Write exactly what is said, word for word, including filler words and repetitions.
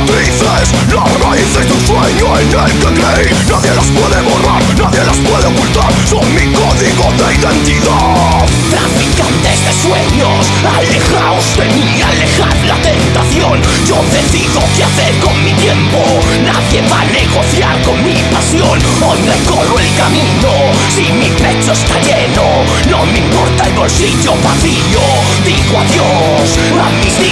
cicatrices, las raíces de un sueño en el que creí. Nadie las puede borrar, nadie las puede ocultar. Son mi código de identidad. Traficantes de sueños, alejaos de mí, alejad la tentación. Yo decido qué hacer con mi tiempo, nadie va a negociar con mi pasión. Hoy recorro el camino, si mi pecho está lleno, no me importa el bolsillo vacío. Digo adiós a mis días.